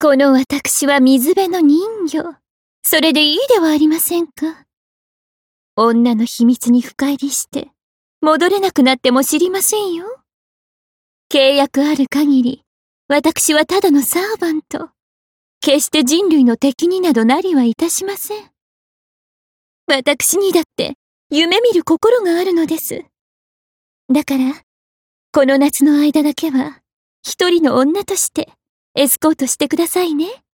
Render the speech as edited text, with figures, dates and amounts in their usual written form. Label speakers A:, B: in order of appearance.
A: この私は水辺の人魚。それでいいではありませんか。女の秘密に深入りして、戻れなくなっても知りませんよ。契約ある限り、私はただのサーバント。決して人類の敵になどなりはいたしません。私にだって夢見る心があるのです。だから、この夏の間だけは、一人の女としてエスコートしてくださいね。